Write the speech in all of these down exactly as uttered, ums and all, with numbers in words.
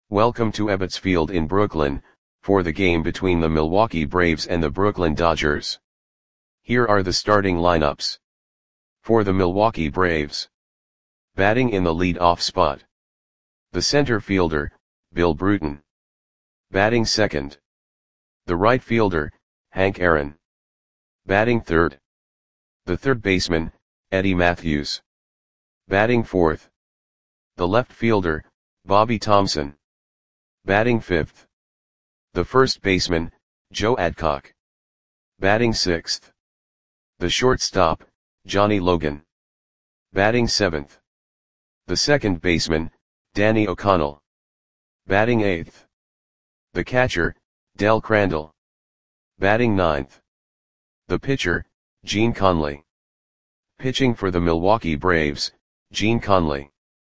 Welcome to Ebbets Field in Brooklyn, for the game between the Milwaukee Braves and the Brooklyn Dodgers. Here are the starting lineups. For the Milwaukee Braves. Batting in the lead-off spot. The center fielder, Bill Bruton. Batting second. The right fielder, Hank Aaron. Batting third. The third baseman, Eddie Mathews. Batting fourth. The left fielder, Bobby Thomson. Batting fifth. The first baseman, Joe Adcock. Batting sixth. The shortstop, Johnny Logan. Batting seventh. The second baseman, Danny O'Connell. Batting eighth. The catcher, Del Crandall. Batting ninth. The pitcher, Gene Conley. Pitching for the Milwaukee Braves, Gene Conley.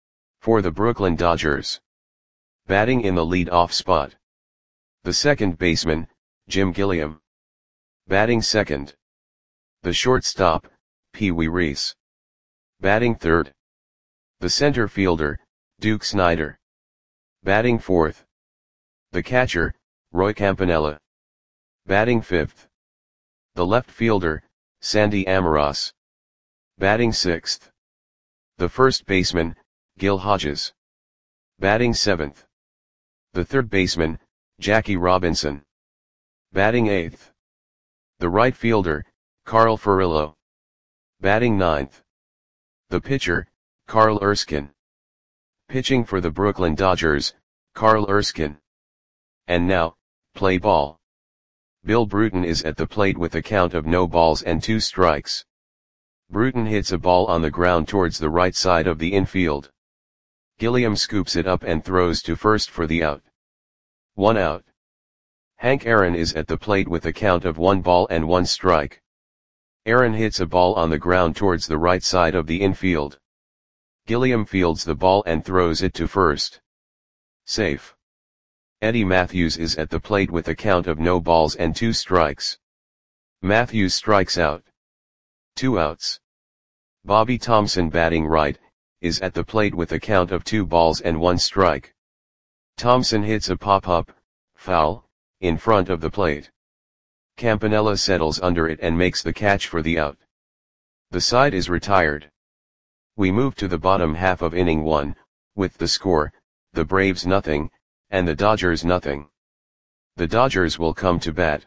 For the Brooklyn Dodgers. Batting in the lead-off spot. The second baseman, Jim Gilliam. Batting second. The shortstop, Pee Wee Reese. Batting third. The center fielder, Duke Snider. Batting fourth. The catcher, Roy Campanella. Batting fifth. The left fielder, Sandy Almiroz. Batting sixth. The first baseman, Gil Hodges. Batting seventh. The third baseman, Jackie Robinson. Batting eighth. The right fielder, Carl Furillo. Batting ninth. The pitcher, Carl Erskine. Pitching for the Brooklyn Dodgers, Carl Erskine. And now, play ball. Bill Bruton is at the plate with a count of no balls and two strikes. Bruton hits a ball on the ground towards the right side of the infield. Gilliam scoops it up and throws to first for the out. One out. Hank Aaron is at the plate with a count of one ball and one strike. Aaron hits a ball on the ground towards the right side of the infield. Gilliam fields the ball and throws it to first. Safe. Eddie Mathews is at the plate with a count of no balls and two strikes. Mathews strikes out. Two outs. Bobby Thomson, batting right, is at the plate with a count of two balls and one strike. Thomson hits a pop-up, foul, in front of the plate. Campanella settles under it and makes the catch for the out. The side is retired. We move to the bottom half of inning one, with the score, the Braves nothing, and the Dodgers nothing. The Dodgers will come to bat.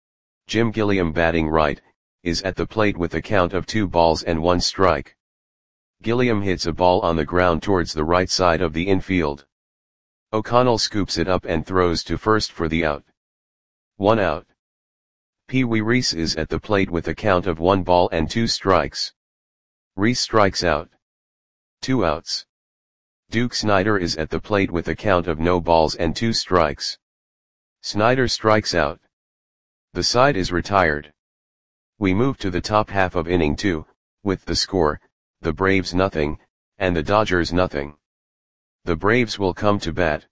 Jim Gilliam, batting right, is at the plate with a count of two balls and one strike. Gilliam hits a ball on the ground towards the right side of the infield. O'Connell scoops it up and throws to first for the out. One out. Pee Wee Reese is at the plate with a count of one ball and two strikes. Reese strikes out. Two outs. Duke Snider is at the plate with a count of no balls and two strikes. Snider strikes out. The side is retired. We move to the top half of inning two, with the score, the Braves nothing, and the Dodgers nothing. The Braves will come to bat.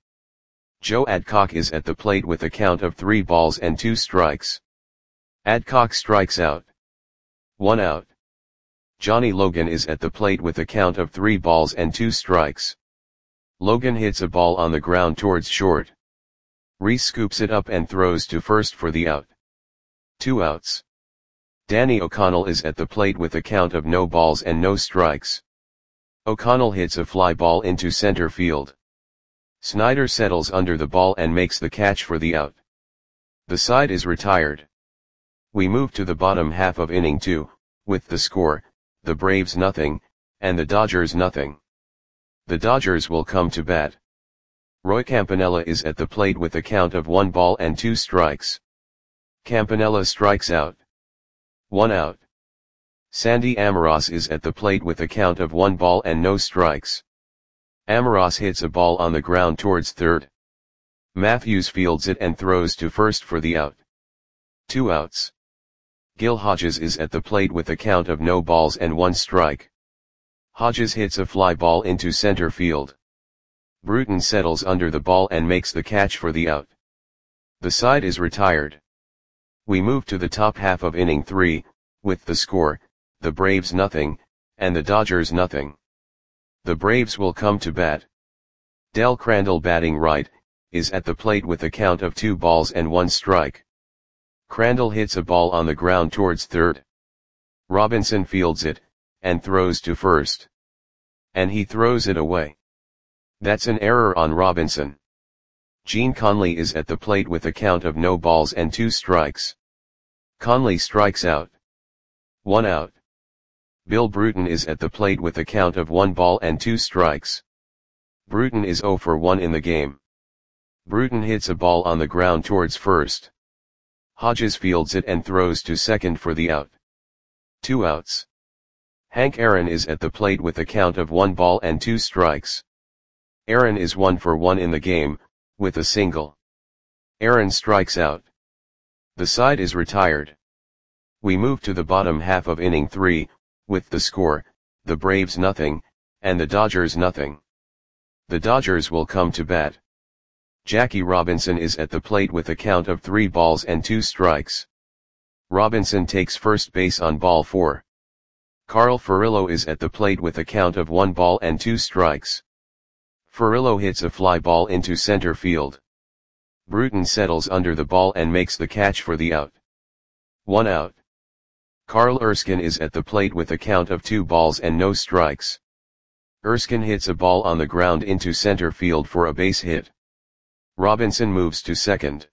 Joe Adcock is at the plate with a count of three balls and two strikes. Adcock strikes out. One out. Johnny Logan is at the plate with a count of three balls and two strikes. Logan hits a ball on the ground towards short. Reese scoops it up and throws to first for the out. Two outs. Danny O'Connell is at the plate with a count of no balls and no strikes. O'Connell hits a fly ball into center field. Snider settles under the ball and makes the catch for the out. The side is retired. We move to the bottom half of inning two, with the score, the Braves nothing, and the Dodgers nothing. The Dodgers will come to bat. Roy Campanella is at the plate with a count of one ball and two strikes. Campanella strikes out. One out. Sandy Almiroz is at the plate with a count of one ball and no strikes. Almiroz hits a ball on the ground towards third. Mathews fields it and throws to first for the out. Two outs. Gil Hodges is at the plate with a count of no balls and one strike. Hodges hits a fly ball into center field. Bruton settles under the ball and makes the catch for the out. The side is retired. We move to the top half of inning three, with the score, the Braves nothing, and the Dodgers nothing. The Braves will come to bat. Del Crandall, batting right, is at the plate with a count of two balls and one strike. Crandall hits a ball on the ground towards third. Robinson fields it, and throws to first. And he throws it away. That's an error on Robinson. Gene Conley is at the plate with a count of no balls and two strikes. Conley strikes out. One out. Bill Bruton is at the plate with a count of one ball and two strikes. Bruton is zero for one in the game. Bruton hits a ball on the ground towards first. Hodges fields it and throws to second for the out. Two outs. Hank Aaron is at the plate with a count of one ball and two strikes. Aaron is one for one in the game, with a single. Aaron strikes out. The side is retired. We move to the bottom half of inning three, with the score, the Braves nothing, and the Dodgers nothing. The Dodgers will come to bat. Jackie Robinson is at the plate with a count of three balls and two strikes. Robinson takes first base on ball four. Carl Furillo is at the plate with a count of one ball and two strikes. Furillo hits a fly ball into center field. Bruton settles under the ball and makes the catch for the out. One out. Carl Erskine is at the plate with a count of two balls and no strikes. Erskine hits a ball on the ground into center field for a base hit. Robinson moves to second.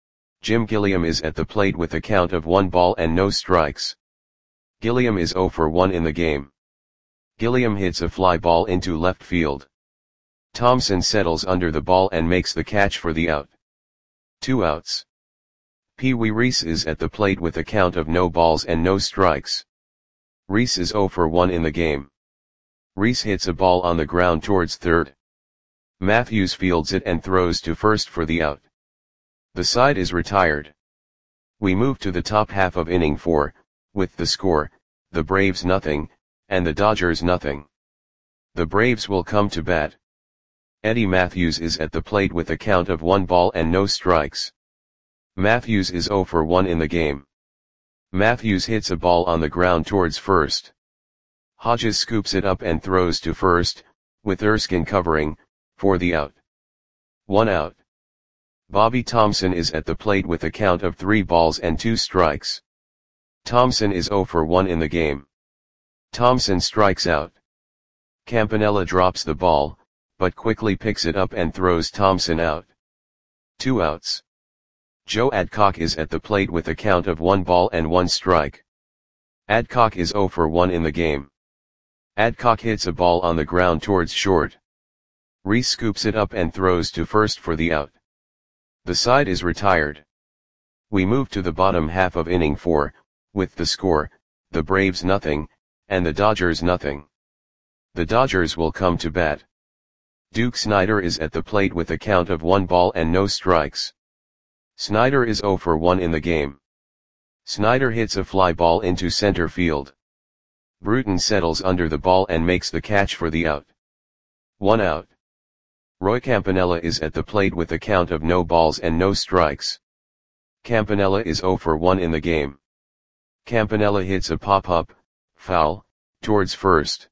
Jim Gilliam is at the plate with a count of one ball and no strikes. Gilliam is zero for one in the game. Gilliam hits a fly ball into left field. Thompson settles under the ball and makes the catch for the out. Two outs. Pee Wee Reese is at the plate with a count of no balls and no strikes. Reese is zero for one in the game. Reese hits a ball on the ground towards third. Matthews fields it and throws to first for the out. The side is retired. We move to the top half of inning four, with the score, the Braves nothing, and the Dodgers nothing. The Braves will come to bat. Eddie Matthews is at the plate with a count of one ball and no strikes. Matthews is zero for one in the game. Matthews hits a ball on the ground towards first. Hodges scoops it up and throws to first, with Erskine covering, for the out. One out. Bobby Thompson is at the plate with a count of three balls and two strikes. Thompson is zero for one in the game. Thompson strikes out. Campanella drops the ball, but quickly picks it up and throws Thompson out. Two outs. Joe Adcock is at the plate with a count of one ball and one strike. Adcock is zero for one in the game. Adcock hits a ball on the ground towards short. Reese scoops it up and throws to first for the out. The side is retired. We move to the bottom half of inning four, with the score, the Braves nothing, and the Dodgers nothing. The Dodgers will come to bat. Duke Snider is at the plate with a count of one ball and no strikes. Snider is zero for one in the game. Snider hits a fly ball into center field. Bruton settles under the ball and makes the catch for the out. One out. Roy Campanella is at the plate with a count of no balls and no strikes. Campanella is zero for one in the game. Campanella hits a pop-up, foul, towards first.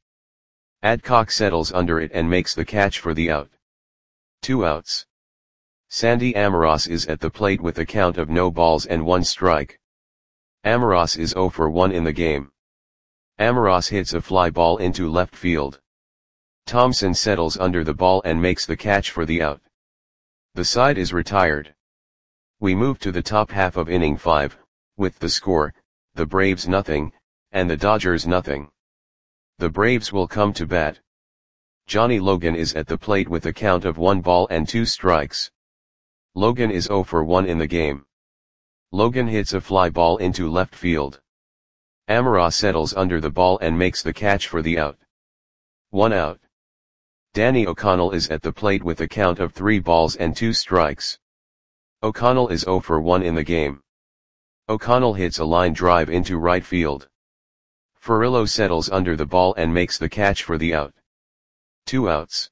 Adcock settles under it and makes the catch for the out. Two outs. Sandy Amoros is at the plate with a count of no balls and one strike. Amoros is zero for one in the game. Amoros hits a fly ball into left field. Thompson settles under the ball and makes the catch for the out. The side is retired. We move to the top half of inning five, with the score, the Braves nothing, and the Dodgers nothing. The Braves will come to bat. Johnny Logan is at the plate with a count of one ball and two strikes. Logan is zero for one in the game. Logan hits a fly ball into left field. Amoros settles under the ball and makes the catch for the out. One out. Danny O'Connell is at the plate with a count of three balls and two strikes. O'Connell is zero for one in the game. O'Connell hits a line drive into right field. Furillo settles under the ball and makes the catch for the out. Two outs.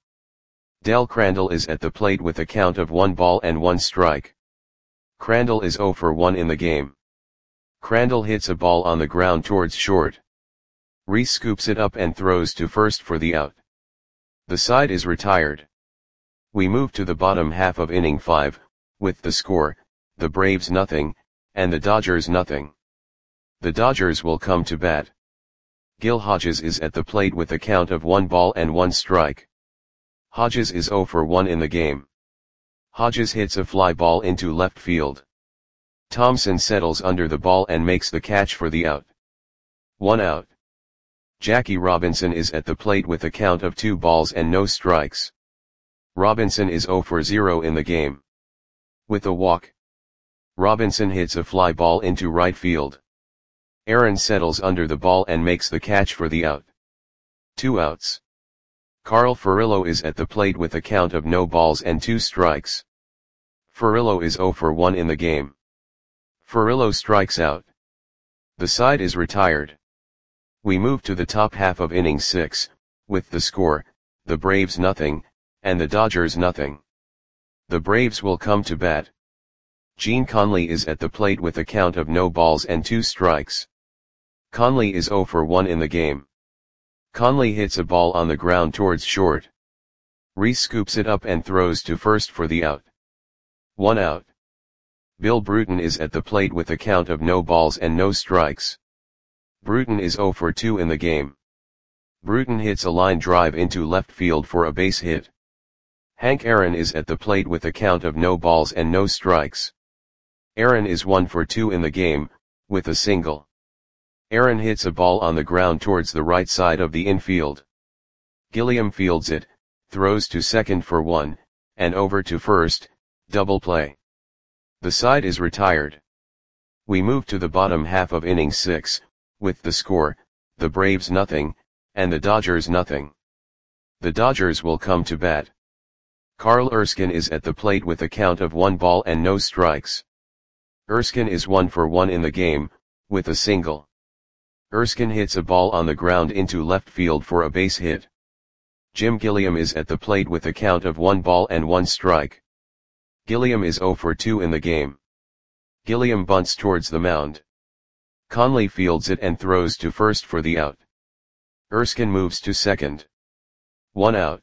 Del Crandall is at the plate with a count of one ball and one strike. Crandall is zero for one in the game. Crandall hits a ball on the ground towards short. Reese scoops it up and throws to first for the out. The side is retired. We move to the bottom half of inning five, with the score, the Braves nothing, and the Dodgers nothing. The Dodgers will come to bat. Gil Hodges is at the plate with a count of one ball and one strike. Hodges is oh for one in the game. Hodges hits a fly ball into left field. Thompson settles under the ball and makes the catch for the out. One out. Jackie Robinson is at the plate with a count of two balls and no strikes. Robinson is oh for zero in the game. With a walk, Robinson hits a fly ball into right field. Aaron settles under the ball and makes the catch for the out. Two outs. Carl Furillo is at the plate with a count of no balls and two strikes. Furillo is oh for one in the game. Furillo strikes out. The side is retired. We move to the top half of inning six, with the score, the Braves nothing, and the Dodgers nothing. The Braves will come to bat. Gene Conley is at the plate with a count of no balls and two strikes. Conley is oh for one in the game. Conley hits a ball on the ground towards short. Reese scoops it up and throws to first for the out. One out. Bill Bruton is at the plate with a count of no balls and no strikes. Bruton is oh for two in the game. Bruton hits a line drive into left field for a base hit. Hank Aaron is at the plate with a count of no balls and no strikes. Aaron is one for two in the game, with a single. Aaron hits a ball on the ground towards the right side of the infield. Gilliam fields it, throws to second for one, and over to first, double play. The side is retired. We move to the bottom half of inning six, with the score, the Braves nothing, and the Dodgers nothing. The Dodgers will come to bat. Carl Erskine is at the plate with a count of one ball and no strikes. Erskine is one for one in the game, with a single. Erskine hits a ball on the ground into left field for a base hit. Jim Gilliam is at the plate with a count of one ball and one strike. Gilliam is oh for two in the game. Gilliam bunts towards the mound. Conley fields it and throws to first for the out. Erskine moves to second. One out.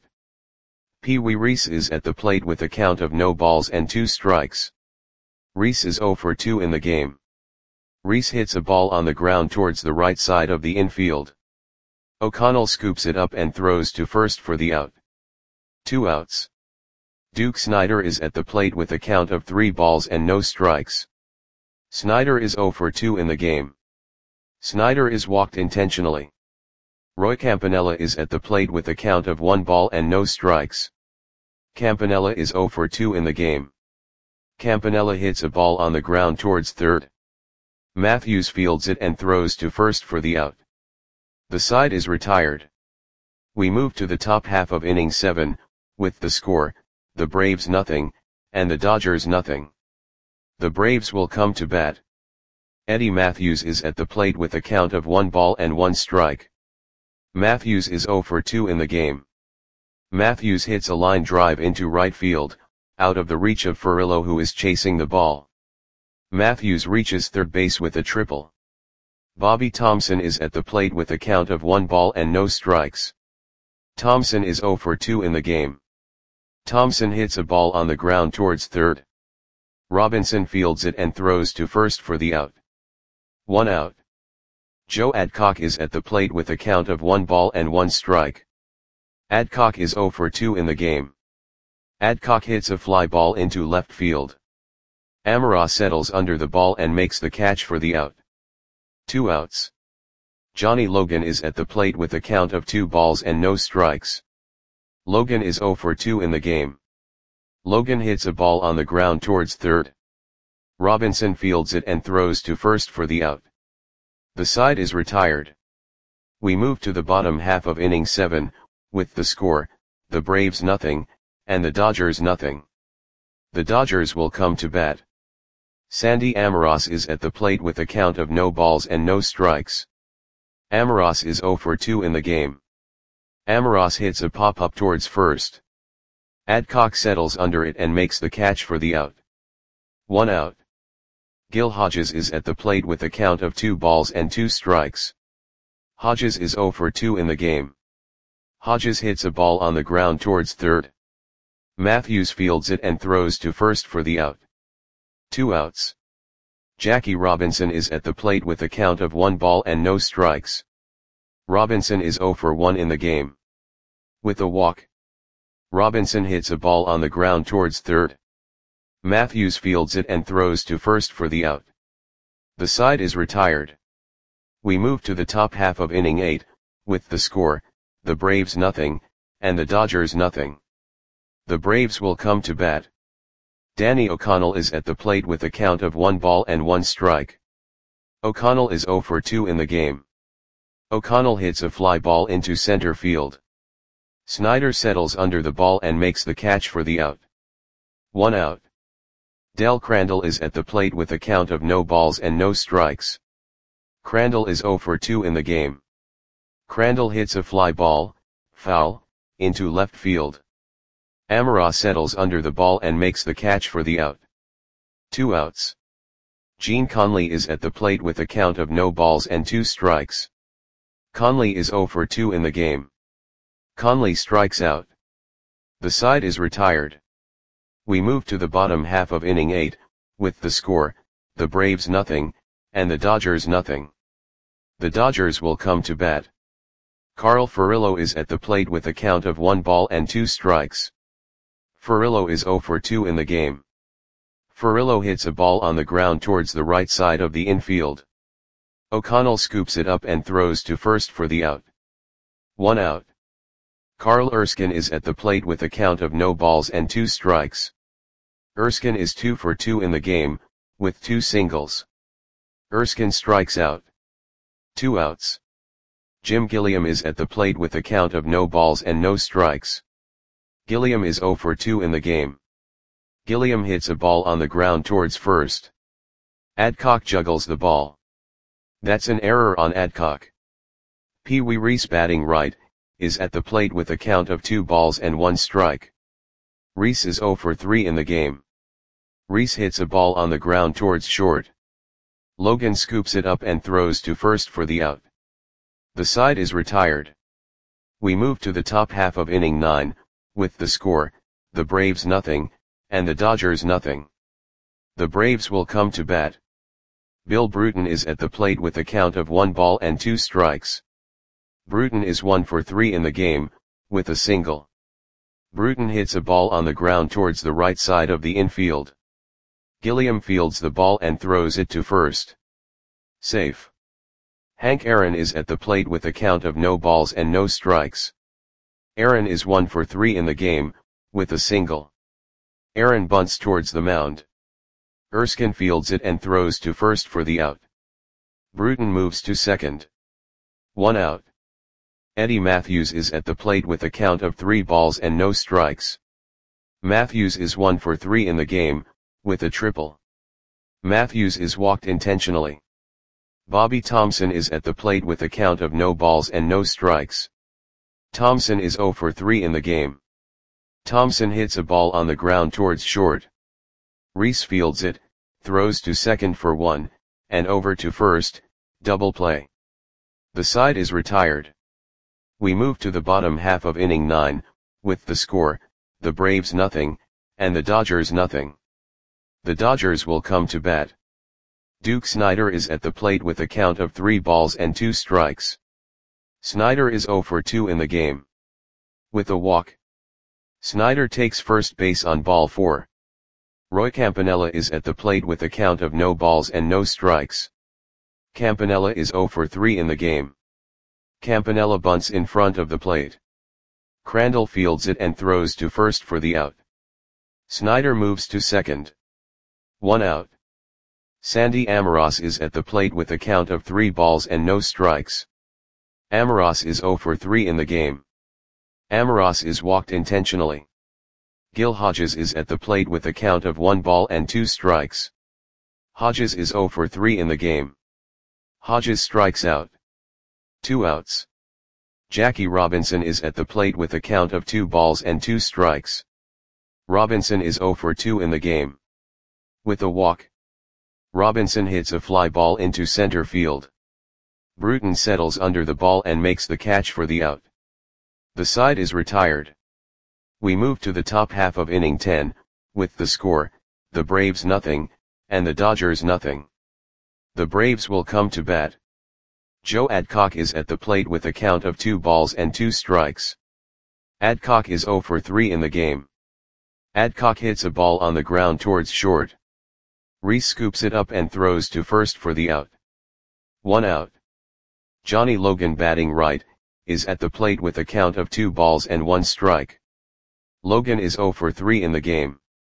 Pee Wee Reese is at the plate with a count of no balls and two strikes. Reese is oh for two in the game. Reese hits a ball on the ground towards the right side of the infield. O'Connell scoops it up and throws to first for the out. Two outs. Duke Snider is at the plate with a count of three balls and no strikes. Snider is oh for two in the game. Snider is walked intentionally. Roy Campanella is at the plate with a count of one ball and no strikes. Campanella is oh for two in the game. Campanella hits a ball on the ground towards third. Matthews fields it and throws to first for the out. The side is retired. We move to the top half of inning seven, with the score, the Braves nothing, and the Dodgers nothing. The Braves will come to bat. Eddie Matthews is at the plate with a count of one ball and one strike. Matthews is oh for two in the game. Matthews hits a line drive into right field, out of the reach of Furillo who is chasing the ball. Matthews reaches third base with a triple. Bobby Thompson is at the plate with a count of one ball and no strikes. Thompson is oh for two in the game. Thompson hits a ball on the ground towards third. Robinson fields it and throws to first for the out. One out. Joe Adcock is at the plate with a count of one ball and one strike. Adcock is oh for two in the game. Adcock hits a fly ball into left field. Amara settles under the ball and makes the catch for the out. Two outs. Johnny Logan is at the plate with a count of two balls and no strikes. Logan is oh for two in the game. Logan hits a ball on the ground towards third. Robinson fields it and throws to first for the out. The side is retired. We move to the bottom half of inning seven, with the score, the Braves nothing, and the Dodgers nothing. The Dodgers will come to bat. Sandy Amoros is at the plate with a count of no balls and no strikes. Amoros is oh for two in the game. Amoros hits a pop-up towards first. Adcock settles under it and makes the catch for the out. One out. Gil Hodges is at the plate with a count of two balls and two strikes. Hodges is oh for two in the game. Hodges hits a ball on the ground towards third. Matthews fields it and throws to first for the out. Two outs. Jackie Robinson is at the plate with a count of one ball and no strikes. Robinson is oh for one in the game. With a walk, Robinson hits a ball on the ground towards third. Matthews fields it and throws to first for the out. The side is retired. We move to the top half of inning eight, with the score, the Braves nothing, and the Dodgers nothing. The Braves will come to bat. Danny O'Connell is at the plate with a count of one ball and one strike. O'Connell is oh for two in the game. O'Connell hits a fly ball into center field. Snyder settles under the ball and makes the catch for the out. One out. Del Crandall is at the plate with a count of no balls and no strikes. Crandall is oh for two in the game. Crandall hits a fly ball, foul, into left field. Amara settles under the ball and makes the catch for the out. Two outs. Gene Conley is at the plate with a count of no balls and two strikes. Conley is oh for two in the game. Conley strikes out. The side is retired. We move to the bottom half of inning eight, with the score, the Braves nothing, and the Dodgers nothing. The Dodgers will come to bat. Carl Furillo is at the plate with a count of one ball and two strikes. Furillo is oh for two in the game. Furillo hits a ball on the ground towards the right side of the infield. O'Connell scoops it up and throws to first for the out. One out. Carl Erskine is at the plate with a count of no balls and two strikes. Erskine is two for two in the game, with two singles. Erskine strikes out. Two outs. Jim Gilliam is at the plate with a count of no balls and no strikes. Gilliam is oh for two in the game. Gilliam hits a ball on the ground towards first. Adcock juggles the ball. That's an error on Adcock. Pee Wee Reese, batting right, is at the plate with a count of two balls and one strike. Reese is oh for three in the game. Reese hits a ball on the ground towards short. Logan scoops it up and throws to first for the out. The side is retired. We move to the top half of inning nine, with the score, the Braves nothing, and the Dodgers nothing. The Braves will come to bat. Bill Bruton is at the plate with a count of one ball and two strikes. Bruton is one for three in the game, with a single. Bruton hits a ball on the ground towards the right side of the infield. Gilliam fields the ball and throws it to first. Safe. Hank Aaron is at the plate with a count of no balls and no strikes. Aaron is one for three in the game, with a single. Aaron bunts towards the mound. Erskine fields it and throws to first for the out. Bruton moves to second. One out. Eddie Matthews is at the plate with a count of three balls and no strikes. Matthews is one for three in the game, with a triple. Matthews is walked intentionally. Bobby Thompson is at the plate with a count of no balls and no strikes. Thompson is oh for three in the game. Thompson hits a ball on the ground towards short. Reese fields it, throws to second for one, and over to first, double play. The side is retired. We move to the bottom half of inning nine, with the score, the Braves nothing, and the Dodgers nothing. The Dodgers will come to bat. Duke Snider is at the plate with a count of three balls and two strikes. Snider is oh for two in the game. With a walk, Snider takes first base on ball four. Roy Campanella is at the plate with a count of no balls and no strikes. Campanella is oh for three in the game. Campanella bunts in front of the plate. Crandall fields it and throws to first for the out. Snider moves to second. One out. Sandy Amaros is at the plate with a count of three balls and no strikes. Amaros is oh for three in the game. Amaros is walked intentionally. Gil Hodges is at the plate with a count of one ball and two strikes. Hodges is oh for three in the game. Hodges strikes out. Two outs. Jackie Robinson is at the plate with a count of two balls and two strikes. Robinson is oh for two in the game. With a walk, Robinson hits a fly ball into center field. Bruton settles under the ball and makes the catch for the out. The side is retired. We move to the top half of inning ten, with the score, the Braves nothing, and the Dodgers nothing. The Braves will come to bat. Joe Adcock is at the plate with a count of two balls and two strikes. Adcock is oh for three in the game. Adcock hits a ball on the ground towards short. Rhys scoops it up and throws to first for the out. One out. Johnny Logan, batting right, is at the plate with a count of two balls and one strike. Logan is oh for three in the game.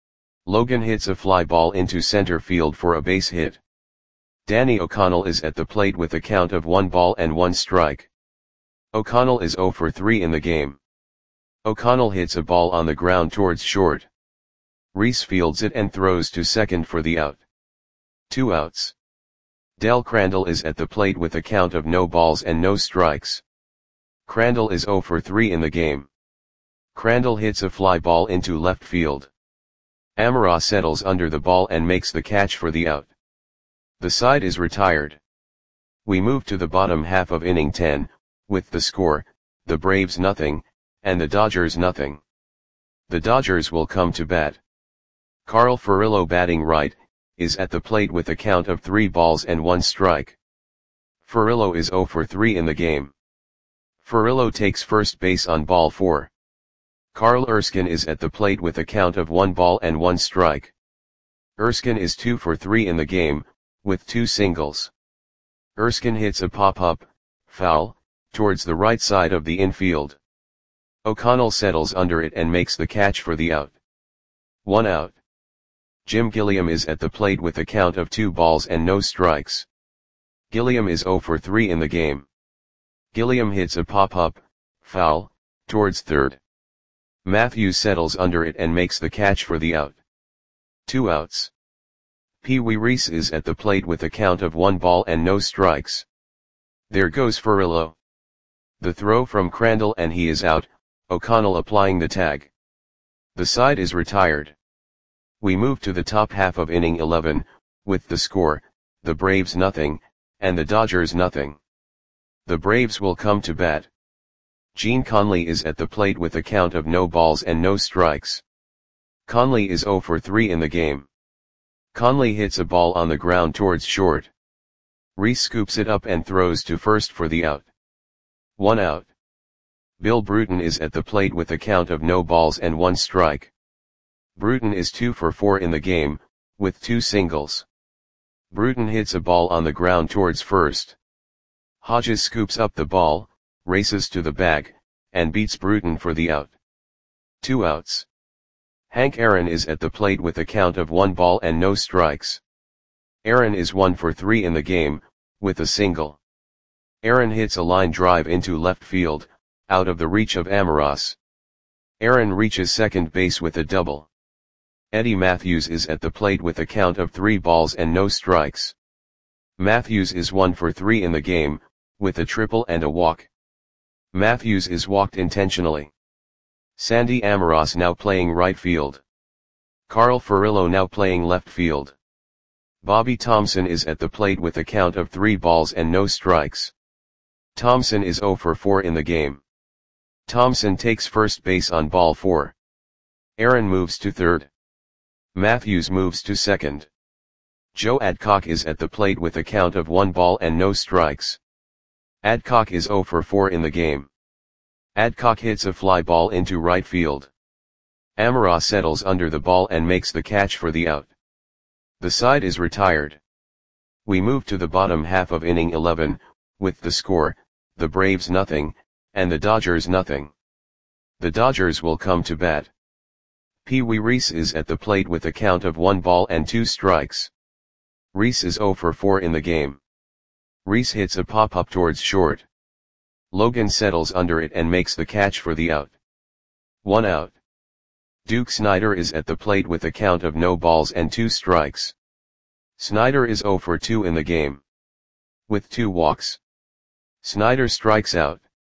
Logan hits a fly ball into center field for a base hit. Danny O'Connell is at the plate with a count of one ball and one strike. O'Connell is oh for three in the game. O'Connell hits a ball on the ground towards short. Rhys fields it and throws to second for the out. Two outs. Del Crandall is at the plate with a count of no balls and no strikes. Crandall is oh for three in the game. Crandall hits a fly ball into left field. Amara settles under the ball and makes the catch for the out. The side is retired. We move to the bottom half of inning ten, with the score, the Braves nothing, and the Dodgers nothing. The Dodgers will come to bat. Carl Furillo, batting right, is at the plate with a count of three balls and one strike. Furillo is oh for three in the game. Furillo takes first base on ball four. Carl Erskine is at the plate with a count of one ball and one strike. Erskine is two for three in the game, with two singles. Erskine hits a pop-up, foul, towards the right side of the infield. O'Connell settles under it and makes the catch for the out. One out. Jim Gilliam is at the plate with a count of two balls and no strikes. Gilliam is oh for three in the game. Gilliam hits a pop-up, foul, towards third. Matthews settles under it and makes the catch for the out. Two outs. Pee Wee Reese is at the plate with a count of one ball and no strikes. There goes Furillo. The throw from Crandall and he is out, O'Connell applying the tag. The side is retired. We move to the top half of inning eleven, with the score, the Braves nothing, and the Dodgers nothing. The Braves will come to bat. Gene Conley is at the plate with a count of no balls and no strikes. Conley is oh for three in the game. Conley hits a ball on the ground towards short. Rhys scoops it up and throws to first for the out. One out. Bill Bruton is at the plate with a count of no balls and one strike. Bruton is two for four in the game, with two singles. Bruton hits a ball on the ground towards first. Hodges scoops up the ball, races to the bag, and beats Bruton for the out. Two outs. Hank Aaron is at the plate with a count of one ball and no strikes. Aaron is one for three in the game, with a single. Aaron hits a line drive into left field, out of the reach of Amaras. Aaron reaches second base with a double. Eddie Matthews is at the plate with a count of three balls and no strikes. Matthews is one for three in the game, with a triple and a walk. Matthews is walked intentionally. Sandy Amaras now playing right field. Carl Furillo now playing left field. Bobby Thompson is at the plate with a count of three balls and no strikes. Thompson is oh for four in the game. Thompson takes first base on ball four. Aaron moves to third. Matthews moves to second. Joe Adcock is at the plate with a count of one ball and no strikes. Adcock is oh for four in the game. Adcock hits a fly ball into right field. Amara settles under the ball and makes the catch for the out. The side is retired. We move to the bottom half of inning eleven, with the score, the Braves nothing, and the Dodgers nothing. The Dodgers will come to bat. Pee Wee Reese is at the plate with a count of one ball and two strikes. Reese is oh for four in the game. Reese hits a pop-up towards short. Logan settles under it and makes the catch for the out. One out. Duke Snider is at the plate with a count of no balls and two strikes. Snider is oh for two in the game. With two walks. Snider strikes out.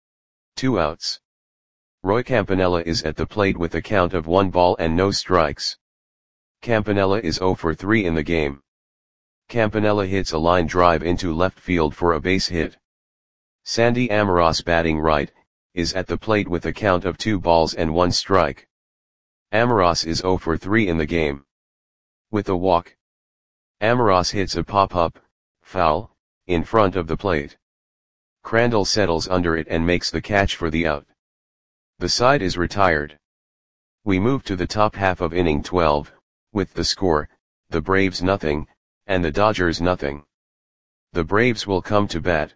Two outs. Roy Campanella is at the plate with a count of one ball and no strikes. Campanella is oh for three in the game. Campanella hits a line drive into left field for a base hit. Sandy Amaras, batting right, is at the plate with a count of two balls and one strike. Amoros is zero for three in the game. With a walk, Amoros hits a pop-up, foul, in front of the plate. Crandall settles under it and makes the catch for the out. The side is retired. We move to the top half of inning twelve, with the score, the Braves nothing, and the Dodgers nothing. The Braves will come to bat.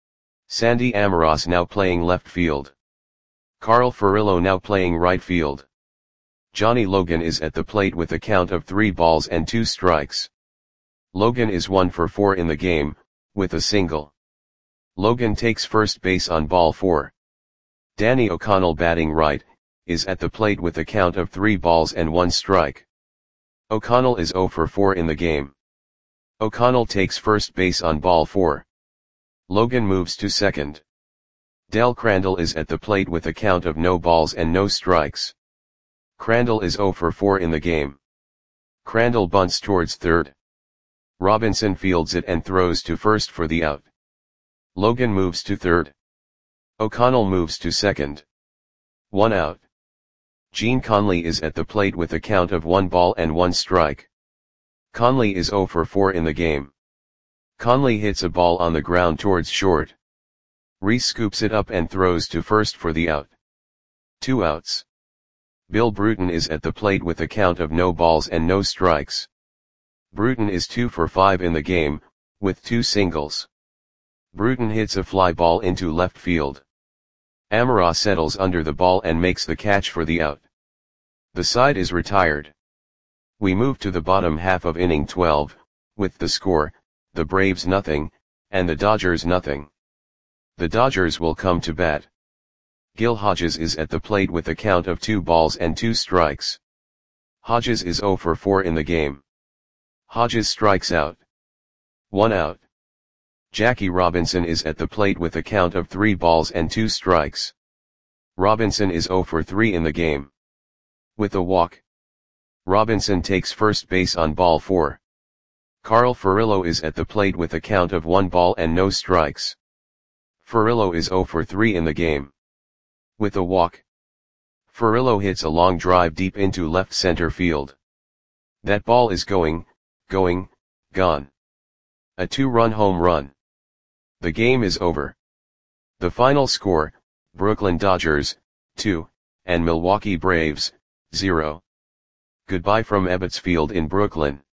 Sandy Amoros now playing left field. Carl Furillo now playing right field. Johnny Logan is at the plate with a count of three balls and two strikes. Logan is one for four in the game, with a single. Logan takes first base on ball four. Danny O'Connell batting right, is at the plate with a count of three balls and one strike. O'Connell is zero for four in the game. O'Connell takes first base on ball four. Logan moves to second. Del Crandall is at the plate with a count of no balls and no strikes. Crandall is zero for four in the game. Crandall bunts towards third. Robinson fields it and throws to first for the out. Logan moves to third. O'Connell moves to second. One out. Gene Conley is at the plate with a count of one ball and one strike. Conley is zero for four in the game. Conley hits a ball on the ground towards short. Reese scoops it up and throws to first for the out. Two outs. Bill Bruton is at the plate with a count of no balls and no strikes. Bruton is two for five in the game, with two singles. Bruton hits a fly ball into left field. Amoros settles under the ball and makes the catch for the out. The side is retired. We move to the bottom half of inning twelve, with the score, the Braves nothing, and the Dodgers nothing. The Dodgers will come to bat. Gil Hodges is at the plate with a count of two balls and two strikes. Hodges is zero for four in the game. Hodges strikes out. One out. Jackie Robinson is at the plate with a count of three balls and two strikes. Robinson is zero for three in the game. With a walk, Robinson takes first base on ball four. Carl Furillo is at the plate with a count of one ball and no strikes. Furillo is zero for three in the game. With a walk, Furillo hits a long drive deep into left center field. That ball is going, going, gone. A two-run home run. The game is over. The final score, Brooklyn Dodgers, two, and Milwaukee Braves, zero. Goodbye from Ebbets Field in Brooklyn.